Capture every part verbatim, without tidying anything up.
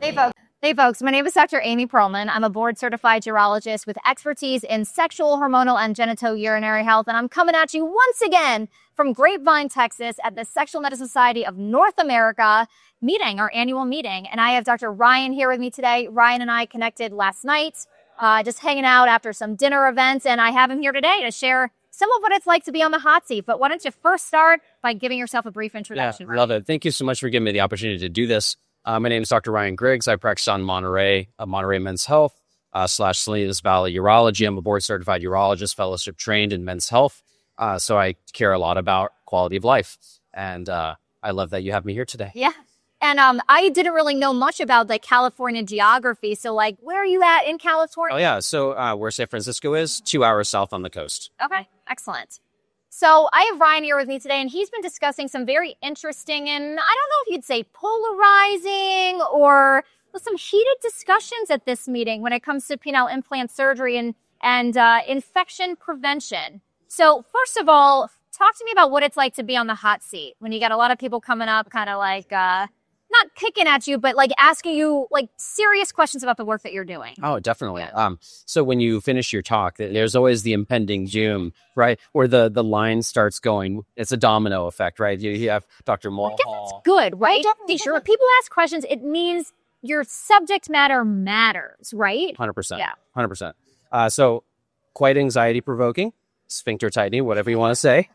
Hey, folks. Hey, folks. My name is Doctor Amy Perlman. I'm a board-certified urologist with expertise in sexual, hormonal, and genitourinary health, and I'm coming at you once again from Grapevine, Texas, at the Sexual Medicine Society of North America meeting, our annual meeting. And I have Doctor Ryan here with me today. Ryan and I connected last night, uh, just hanging out after some dinner events, and I have him here today to share some of what it's like to be on the hot seat. But why don't you first start by giving yourself a brief introduction? Yeah, love it. Thank you so much for giving me the opportunity to do this. Uh, my name is Doctor Ryan Griggs. I practice on Monterey, uh, Monterey Men's Health uh, slash Salinas Valley Urology. I'm a board-certified urologist, fellowship trained in men's health. Uh, so I care a lot about quality of life. And uh, I love that you have me here today. Yeah. And um, I didn't really know much about like California geography. So like, where are you at in California? Oh, yeah. So uh, where San Francisco is, two hours south on the coast. Okay. Excellent. So I have Ryan here with me today, and he's been discussing some very interesting and I don't know if you'd say polarizing or some heated discussions at this meeting when it comes to penile implant surgery and, and uh, infection prevention. So first of all, talk to me about what it's like to be on the hot seat when you got a lot of people coming up kind of like, uh, not picking at you, but like asking you like serious questions about the work that you're doing. Oh, definitely. Yeah. Um, so when you finish your talk, there's always the impending doom, right? Where the, the line starts going. It's a domino effect, right? You, you have Doctor Mulhall. That's good, right? Sure. When people ask questions, it means your subject matter matters, right? one hundred percent. Yeah. one hundred percent. Uh, so quite anxiety provoking, sphincter tightening, whatever you want to say.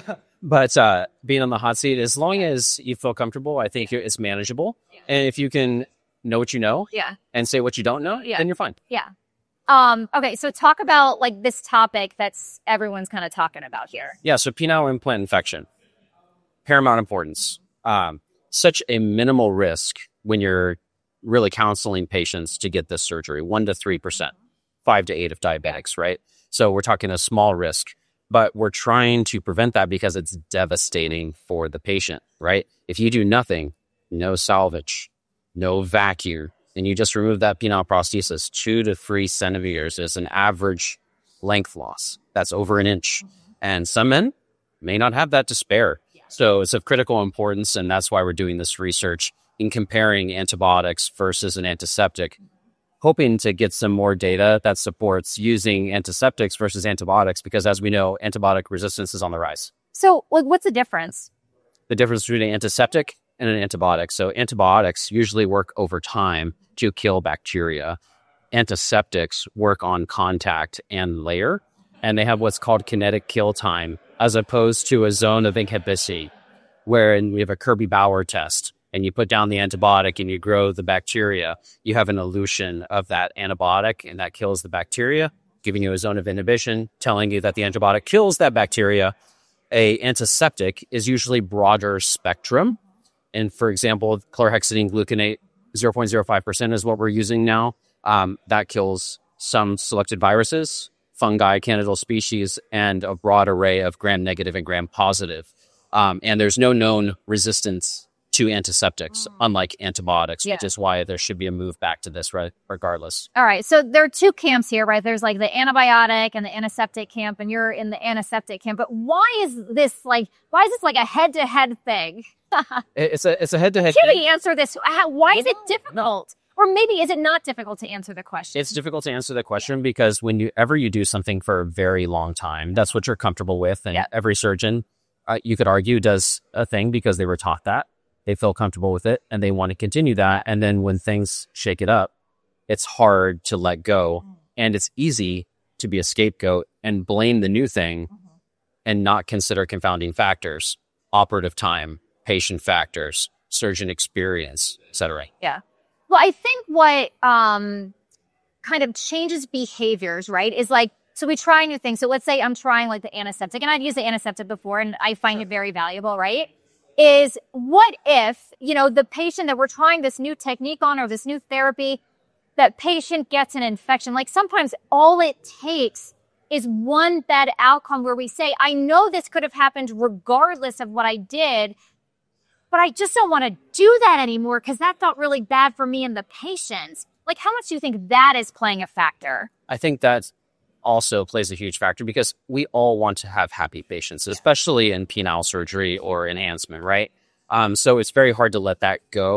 But uh, being on the hot seat, as long as you feel comfortable, I think it's manageable. Yeah. And if you can know what you know yeah. and say what you don't know, yeah. then you're fine. Yeah. Um, okay, so talk about like this topic that's everyone's kind of talking about here. Yeah, so penile implant infection, paramount importance. Um, such a minimal risk when you're really counseling patients to get this surgery, one to three percent, five to eight if diabetics, right? So we're talking a small risk. But we're trying to prevent that because it's devastating for the patient, right? If you do nothing, no salvage, no vacuum, and you just remove that penile prosthesis, two to three centimeters is an average length loss. That's over an inch. And some men may not have that to spare. So it's of critical importance, and that's why we're doing this research in comparing antibiotics versus an antiseptic, hoping to get some more data that supports using antiseptics versus antibiotics, because as we know, antibiotic resistance is on the rise. So like, what's the difference? The difference between an antiseptic and an antibiotic. So antibiotics usually work over time to kill bacteria. Antiseptics work on contact and layer, and they have what's called kinetic kill time, as opposed to a zone of inhibition, wherein we have a Kirby-Bauer test. And you put down the antibiotic and you grow the bacteria, you have an elution of that antibiotic and that kills the bacteria, giving you a zone of inhibition, telling you that the antibiotic kills that bacteria. A antiseptic is usually broader spectrum. And for example, chlorhexidine gluconate, zero point zero five percent is what we're using now. Um, that kills some selected viruses, fungi, candidal species, and a broad array of gram-negative and gram-positive. Um, and there's no known resistance to antiseptics, mm. unlike antibiotics, yeah. which is why there should be a move back to this, right, regardless. All right, so there are two camps here, right? There's like the antibiotic and the antiseptic camp, and you're in the antiseptic camp. But why is this like, why is this like a head-to-head thing? it's a it's a head-to-head Can thing. we answer this? How, why is it difficult? Or maybe is it not difficult to answer the question? It's difficult to answer the question yeah. because whenever you do something for a very long time, that's what you're comfortable with. And yeah. every surgeon, uh, you could argue, does a thing because they were taught that. They feel comfortable with it and they want to continue that. And then when things shake it up, it's hard to let go. And it's easy to be a scapegoat and blame the new thing mm-hmm. and not consider confounding factors, operative time, patient factors, surgeon experience, et cetera. Yeah. Well, I think what um, kind of changes behaviors, right, is like, so we try new things. So let's say I'm trying like the antiseptic, and I'd used the antiseptic before and I find sure. it very valuable, right? Is what if, you know, the patient that we're trying this new technique on or this new therapy, that patient gets an infection. Like sometimes all it takes is one bad outcome where we say, I know this could have happened regardless of what I did, but I just don't want to do that anymore because that felt really bad for me and the patient. Like how much do you think that is playing a factor? I think that's also plays a huge factor because we all want to have happy patients, especially in penile surgery or enhancement, right? Um, so it's very hard to let that go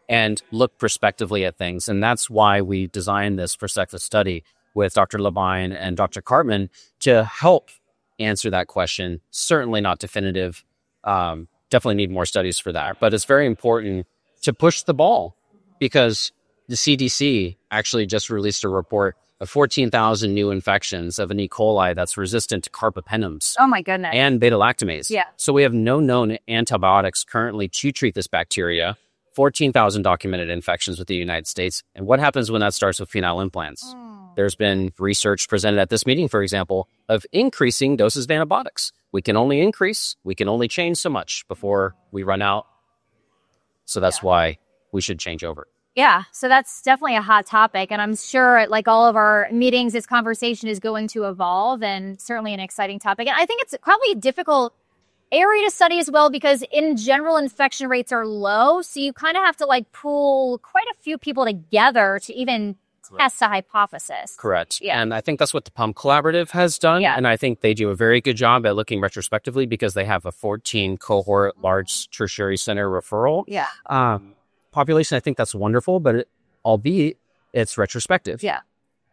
and look prospectively at things. And that's why we designed this prospective study with Doctor Levine and Doctor Cartman to help answer that question. Certainly not definitive. Um, definitely need more studies for that. But it's very important to push the ball, because the C D C actually just released a report of fourteen thousand new infections of an E. coli that's resistant to carbapenems Oh my goodness. and beta-lactamase. Yeah. So we have no known antibiotics currently to treat this bacteria. fourteen thousand documented infections with the United States. And what happens when that starts with penile implants? Mm. There's been research presented at this meeting, for example, of increasing doses of antibiotics. We can only increase, we can only change so much before we run out. So that's Yeah. why we should change over. Yeah, so that's definitely a hot topic. And I'm sure, like all of our meetings, this conversation is going to evolve, and certainly an exciting topic. And I think it's probably a difficult area to study as well, because in general, infection rates are low. So you kind of have to like pool quite a few people together to even test a hypothesis. Correct. Yeah. And I think that's what the Pump Collaborative has done. Yeah. And I think they do a very good job at looking retrospectively, because they have a fourteen cohort large tertiary center referral Yeah. um, population. I think that's wonderful, but it, albeit it's retrospective. Yeah.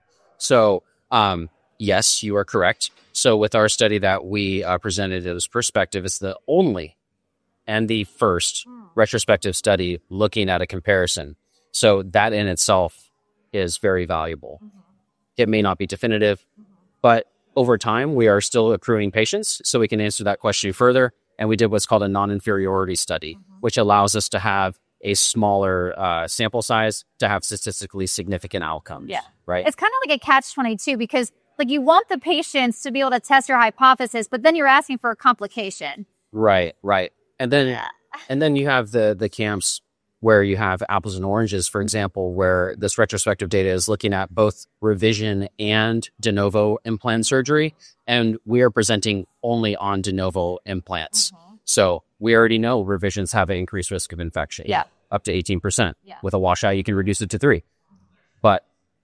So, um, yes, you are correct. So with our study that we uh, presented as perspective, it's the only and the first retrospective study looking at a comparison. So that in itself is very valuable. Mm-hmm. It may not be definitive, but over time, we are still accruing patients, so we can answer that question further. And we did what's called a non-inferiority study, Mm-hmm. which allows us to have a smaller uh, sample size to have statistically significant outcomes. Yeah. Right. It's kind of like a catch twenty-two, because like you want the patients to be able to test your hypothesis, but then you're asking for a complication. Right. Right. And then, and then you have the the camps where you have apples and oranges, for example, where this retrospective data is looking at both revision and de novo implant surgery, and we are presenting only on de novo implants. Mm-hmm. So we already know revisions have an increased risk of infection. Yeah. Up to eighteen percent. Yeah. With a washout, you can reduce it to three. But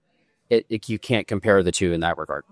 it, it, you can't compare the two in that regard.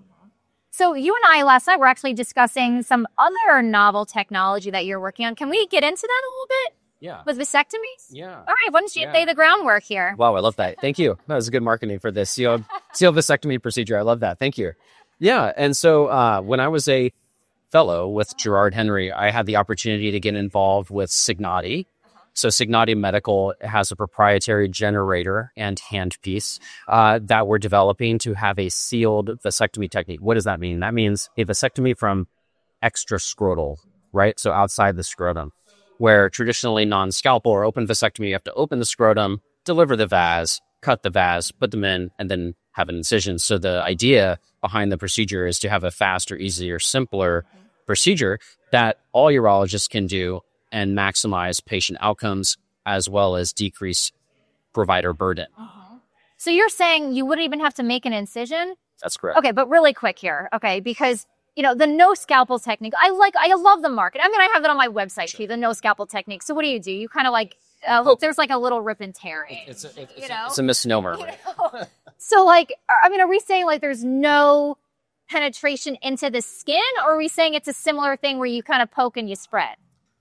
So you and I last night were actually discussing some other novel technology that you're working on. Can we get into that a little bit Yeah. with vasectomies? Yeah. All right, why don't you Yeah. lay the groundwork here? Wow, I love that. Thank you. That was good marketing for this seal, seal vasectomy procedure. I love that. Thank you. Yeah. And so uh, when I was a fellow with Gerard Henry, I had the opportunity to get involved with Signati. So Signati Medical has a proprietary generator and handpiece uh, that we're developing to have a sealed vasectomy technique. What does that mean? That means a vasectomy from extrascrotal, right? So outside the scrotum, where traditionally non-scalpel or open vasectomy, you have to open the scrotum, deliver the vas, cut the vas, put them in, and then have an incision. So the idea behind the procedure is to have a faster, easier, simpler procedure that all urologists can do and maximize patient outcomes as well as decrease provider burden. So you're saying you wouldn't even have to make an incision? That's correct. Okay, but really quick here, okay? Because, you know, the no scalpel technique, I like, I love the market. I mean, I have it on my website too, the no scalpel technique. So what do you do? You kind of like, uh, look, there's like a little rip and tearing. It's a, it's, You know? it's a misnomer. You know? So like, I mean, are we saying like there's no penetration into the skin, or are we saying it's a similar thing where you kind of poke and you spread?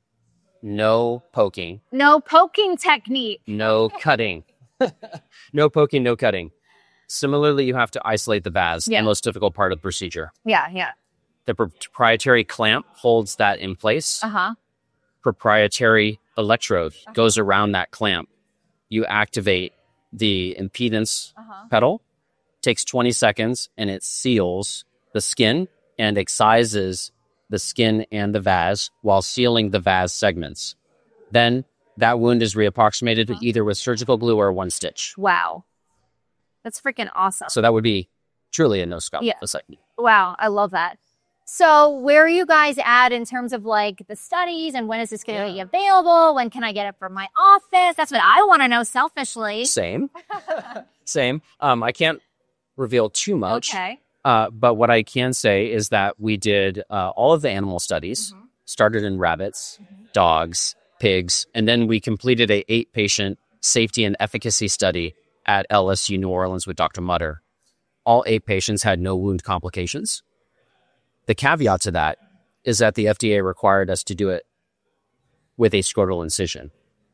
No poking, No poking technique. no cutting. No poking, no cutting. Similarly, you have to isolate the vas, Yeah. the most difficult part of the procedure. Yeah, yeah. The proprietary clamp holds that in place. Uh-huh. Proprietary electrode goes around that clamp. You activate the impedance Uh-huh. pedal, takes twenty seconds, and it seals the skin and excises the skin and the vas while sealing the vas segments. Then that wound is reapproximated Uh-huh. either with surgical glue or one stitch. Wow. That's freaking awesome. So that would be truly a no scalpel Yeah. vasectomy. Wow, I love that. So where are you guys at in terms of like the studies, and when is this going to be available? When can I get it from my office? That's what I want to know selfishly. Same. Same. Um, I can't reveal too much. Okay. Uh, but what I can say is that we did uh, all of the animal studies, Mhm. started in rabbits, dogs, pigs, and then we completed a eight patient safety and efficacy study at L S U New Orleans with Doctor Mutter. All eight patients had no wound complications. The caveat to that is that the F D A required us to do it with a scrotal incision.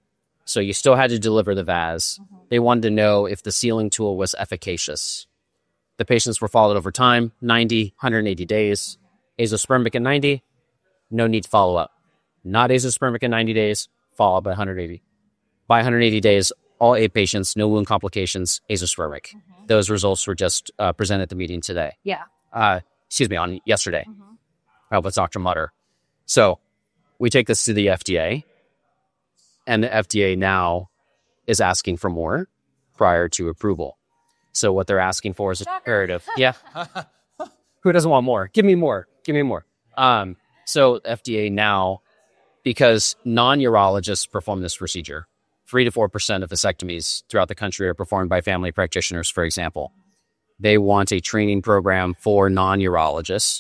So you still had to deliver the V A S. Mm-hmm. They wanted to know if the sealing tool was efficacious. The patients were followed over time, ninety, one hundred eighty days. Azoospermic at ninety, no need to follow up. Not azoospermic at ninety days, follow up at one hundred eighty. By one hundred eighty days, all eight patients, no wound complications, azoospermic. Mm-hmm. Those results were just uh, presented at the meeting today. Yeah. Uh, excuse me, on yesterday. Mm-hmm. Uh, with Doctor Mutter. So we take this to the F D A, and the F D A now is asking for more prior to approval. So what they're asking for is a comparative. Yeah. Who doesn't want more? Give me more. Give me more. Um, so F D A now, because non-urologists perform this procedure, three to four percent of vasectomies throughout the country are performed by family practitioners, for example. They want a training program for non-urologists.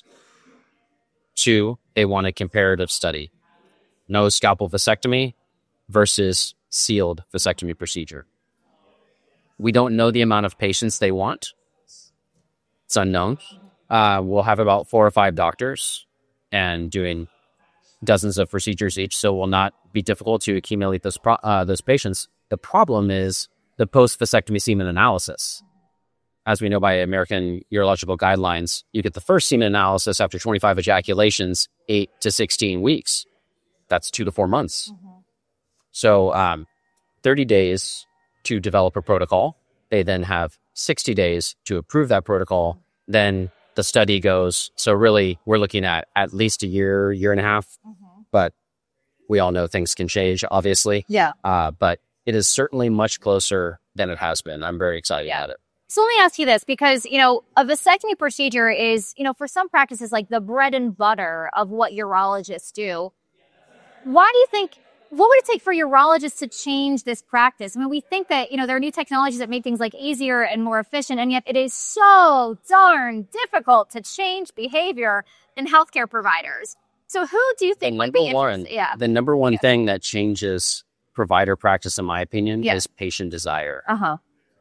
Two, they want a comparative study. No scalpel vasectomy versus sealed vasectomy procedure. We don't know the amount of patients they want. It's unknown. Uh, we'll have about four or five doctors and doing dozens of procedures each, so it will not be difficult to accumulate those pro- uh, those patients. The problem is the post-vasectomy semen analysis. As we know by American Urological Guidelines, you get the first semen analysis after twenty-five ejaculations, eight to sixteen weeks. That's two to four months. Mm-hmm. So um, thirty days to develop a protocol. They then have sixty days to approve that protocol. Then the study goes. So really, we're looking at at least a year, year and a half. Mm-hmm. But we all know things can change, obviously. Yeah. Uh, but it is certainly much closer than it has been. I'm very excited yeah. about it. So let me ask you this, because, you know, a vasectomy procedure is, you know, for some practices, like the bread and butter of what urologists do. Why do you think, what would it take for urologists to change this practice? I mean, we think that, you know, there are new technologies that make things like easier and more efficient, and yet it is so darn difficult to change behavior in healthcare providers. So who do you think would be interested? Yeah. The number one yeah. thing that changes provider practice, in my opinion, yeah. is patient desire. Uh-huh.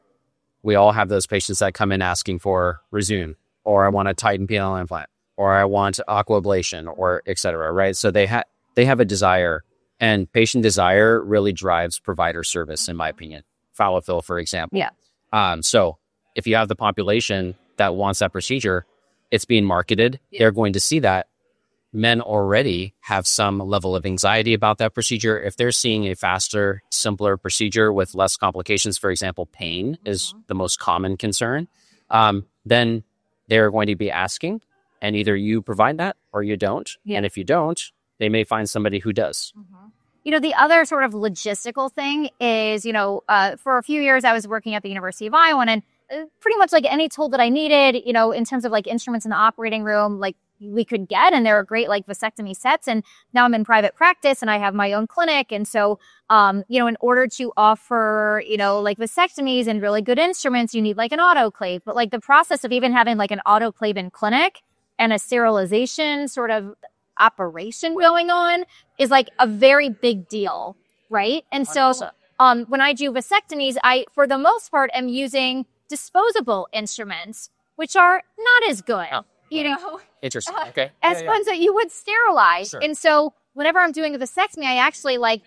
We all have those patients that come in asking for Rezūm, or I want a Titan penile implant, or I want aquablation, or et cetera, right? So they, ha- they have a desire, and patient desire really drives provider service, in my opinion. Fallofill, for example. Yeah. Um, so if you have the population that wants that procedure, it's being marketed. Yeah. They're going to see that. Men already have some level of anxiety about that procedure. If they're seeing a faster, simpler procedure with less complications, for example, pain mm-hmm. is the most common concern, um, then they're going to be asking, and either you provide that or you don't. Yeah. And if you don't, they may find somebody who does. Mm-hmm. You know, the other sort of logistical thing is, you know, uh, for a few years I was working at the University of Iowa, and uh, pretty much like any tool that I needed, you know, in terms of like instruments in the operating room, like we could get, and there are great like vasectomy sets. And now I'm in private practice and I have my own clinic. And so, um, you know, in order to offer, you know, like vasectomies and really good instruments, you need like an autoclave. But like the process of even having like an autoclave in clinic and a sterilization sort of operation going on is like a very big deal, right? And so um, when I do vasectomies, I, for the most part, am using disposable instruments, which are not as good. Oh. You know, interesting. Okay. As yeah, ones yeah. that you would sterilize. Sure. And so whenever I'm doing a vasectomy, I actually like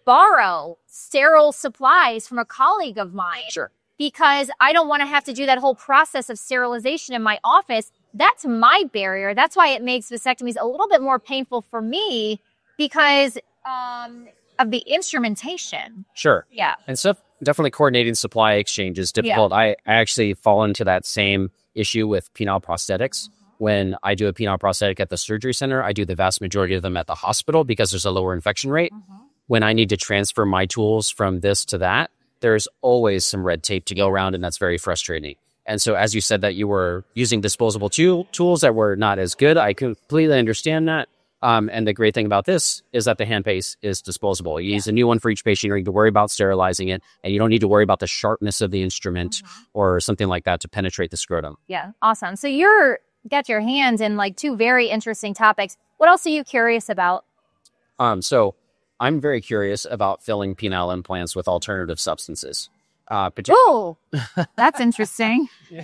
borrow sterile supplies from a colleague of mine. Sure. Because I don't want to have to do that whole process of sterilization in my office. That's my barrier. That's why it makes vasectomies a little bit more painful for me, because um, of the instrumentation. Sure. Yeah. And stuff, definitely coordinating supply exchange is difficult. Yeah. I, I actually fall into that same issue with penile prosthetics. When I do a penile prosthetic at the surgery center, I do the vast majority of them at the hospital because there's a lower infection rate. Mm-hmm. When I need to transfer my tools from this to that, there's always some red tape to go around, and that's very frustrating. And so as you said that you were using disposable tool, tools that were not as good, I completely understand that. Um, and the great thing about this is that the handpiece is disposable. You yeah. use a new one for each patient. You don't need to worry about sterilizing it, and you don't need to worry about the sharpness of the instrument mm-hmm. or something like that to penetrate the scrotum. Yeah, awesome. So you're got your hands in like two very interesting topics. What else are you curious about? Um, so I'm very curious about filling penile implants with alternative substances. Uh, particular- oh, that's interesting. yeah.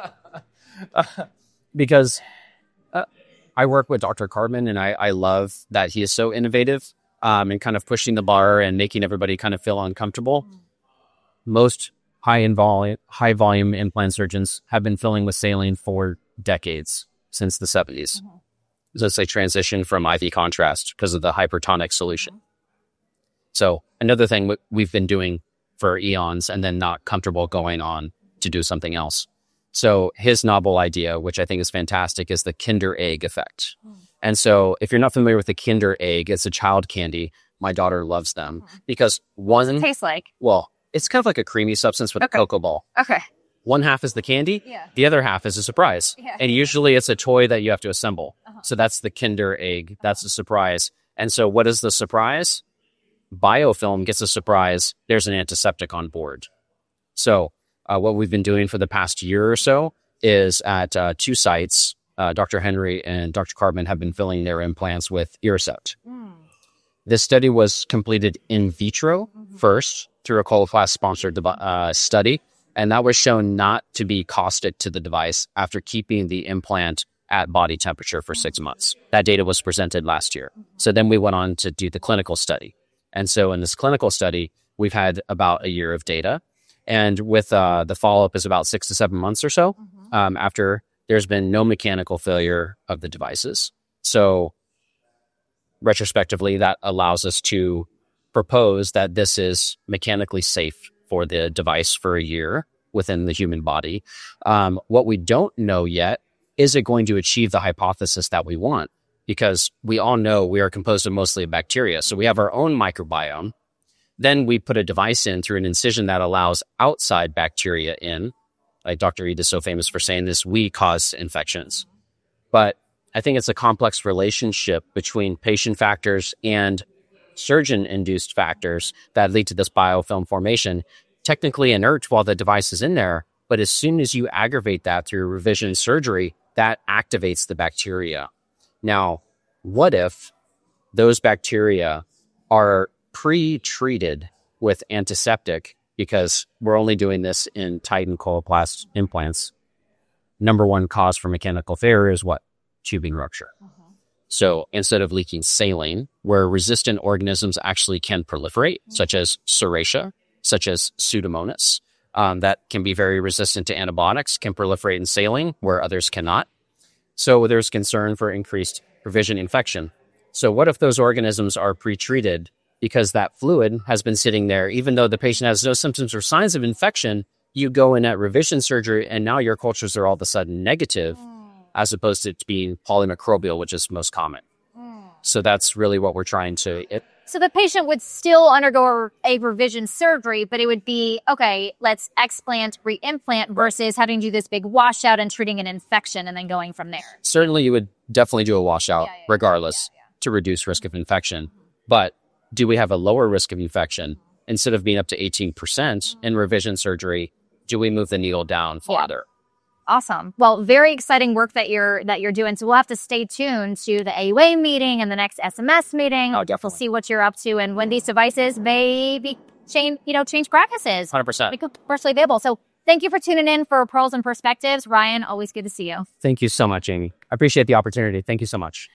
uh, because uh, I work with Doctor Carbon, and I, I love that he is so innovative. um, and kind of pushing the bar and making everybody kind of feel uncomfortable. Mm. Most high in volume, high volume implant surgeons have been filling with saline for decades, since the seventies. Mm-hmm. So it's a transition from I V contrast because of the hypertonic solution. Mm-hmm. So another thing w- we've been doing for eons and then not comfortable going on to do something else. So his novel idea, which I think is fantastic, is the Kinder Egg effect. Mm. And so if you're not familiar with the Kinder Egg, it's a child candy. My daughter loves them mm. because one... What does it taste like? Well, it's kind of like a creamy substance with okay. a cocoa ball. Okay. One half is the candy. Yeah. The other half is a surprise. Yeah. And usually it's a toy that you have to assemble. Uh-huh. So that's the Kinder Egg. That's a surprise. And so what is the surprise? Biofilm gets a surprise. There's an antiseptic on board. So uh, what we've been doing for the past year or so is at uh, two sites, uh, Doctor Henry and Doctor Carbon have been filling their implants with Iricept. Mm. This study was completed in vitro mm-hmm. first through a Coloplast-sponsored uh, study, and that was shown not to be caustic to the device after keeping the implant at body temperature for six months. That data was presented last year. So then we went on to do the clinical study. And so in this clinical study, we've had about a year of data. And with uh, the follow-up is about six to seven months or so mm-hmm. um, after there's been no mechanical failure of the devices. So retrospectively, that allows us to propose that this is mechanically safe for the device for a year within the human body. Um, what we don't know yet, is it going to achieve the hypothesis that we want? Because we all know we are composed of mostly bacteria. So we have our own microbiome. Then we put a device in through an incision that allows outside bacteria in. Like Doctor Reed is so famous for saying this, we cause infections. But I think it's a complex relationship between patient factors and surgeon-induced factors that lead to this biofilm formation. Technically inert while the device is in there, but as soon as you aggravate that through revision surgery, that activates the bacteria. Now, what if those bacteria are pre-treated with antiseptic, because we're only doing this in Titan Coloplast implants? Number one cause for mechanical failure is what? Tubing rupture. Uh-huh. So instead of leaking saline, where resistant organisms actually can proliferate, mm-hmm. such as Serratia, such as Pseudomonas, um, that can be very resistant to antibiotics, can proliferate in saline, where others cannot. So there's concern for increased revision infection. So what if those organisms are pre-treated because that fluid has been sitting there, even though the patient has no symptoms or signs of infection? You go in at revision surgery and now your cultures are all of a sudden negative, mm. as opposed to it being polymicrobial, which is most common. Mm. So that's really what we're trying to... It, So the patient would still undergo a revision surgery, but it would be, okay, let's explant, reimplant versus having to do this big washout and treating an infection and then going from there. Certainly you would definitely do a washout yeah, yeah, regardless yeah, yeah. to reduce risk of infection. Mm-hmm. But do we have a lower risk of infection? Instead of being up to eighteen percent mm-hmm. in revision surgery, do we move the needle down farther? Yeah. Awesome. Well, very exciting work that you're that you're doing. So we'll have to stay tuned to the A U A meeting and the next S M S meeting. Oh, definitely. We'll see what you're up to and when these devices may be change, you know, change practices. one hundred percent. Make them commercially available. So thank you for tuning in for Pearls and Perspectives. Ryan, always good to see you. Thank you so much, Amy. I appreciate the opportunity. Thank you so much.